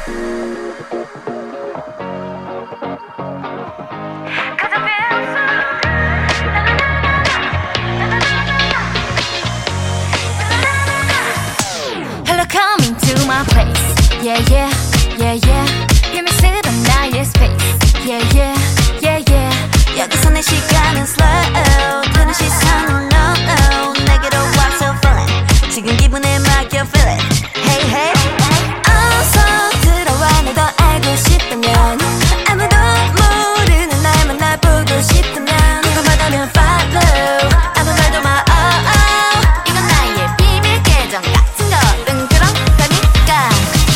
Hello, coming to my place. Yeah, yeah, yeah, yeah. 비밀스런 나의 space. Yeah, yeah, yeah, yeah. 여기서 내 시간은 slow. 드는 시선은 no, no. 내게로 와 so fun. 지금 기분에 맡겨 feel it. Hey, hey. 어서 들어와 널 더 알고 싶다면 아무도 모르는 날 만나 보고 싶다면 궁금하다면 follow. 아무 말도 마, oh, oh. 이건 나의 비밀 계정 같은 거는 그런 거니까.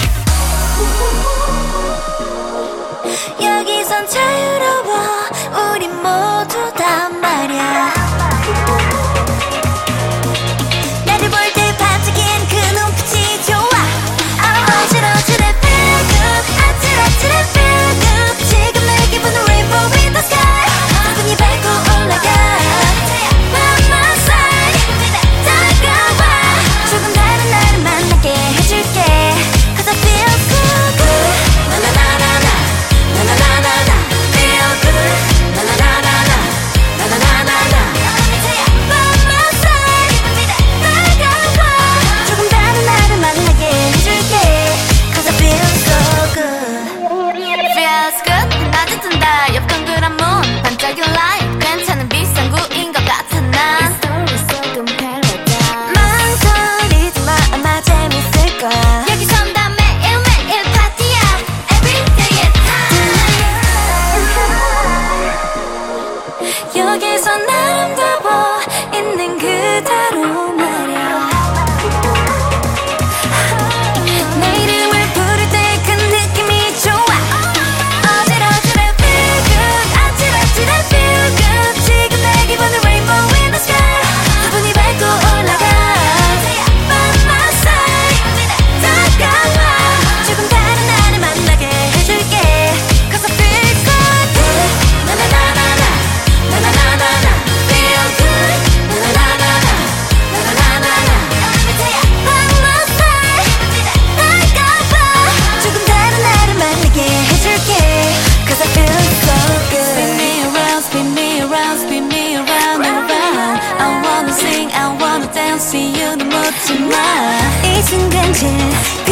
여기선 자유로워 우리 모두 다 말야. 나를 볼 때 반짝인 그 눈빛이 좋아. 어지러지래 feel good. 아찔아찔해 feel good. 지금 내 기분은 rainbow in the sky. 당근이 밟고 올라가 by my side. 다가와 조금 다른 나를 만나게 해줄게. Cause I feel so good. 나나나나나 나나나나나 feel good. 나나나나나 나나나나나 by my side. 다가와 조금 다른 나를 만나게 해줄게. Cause I feel so good. Feels good. 낮에 뜬다 옆 동그란 문 반짝인 light. 괜찮은 비상구인 것 같아 난. 망설이지 마 아마 재밌을 거야. 여기선 다 매일매일 파티야. Every day at time. 여기선 아름다워 있는 그대로 말야. 내 이름을 부를 때 그 느낌이 좋아. 어지러지래 feel good. 아찔아찔해 feel good. 지금 내 기분은 rainbow in the sky. 기분이 밟고 올라가 by my side. 다가와 조금 다른 나를 만나게 해줄게. Cause I feel so good. 나나나나나 나나나나나 feel good. 나나나나나 나나나나나 by my side. 다가와 조금 다른 나를 만나게 해줄게. Cause I feel so good. Spin me around, spin me around, spin me around and around. I wanna sing, I wanna dance, see you 는 묻지 마. 이 순간 질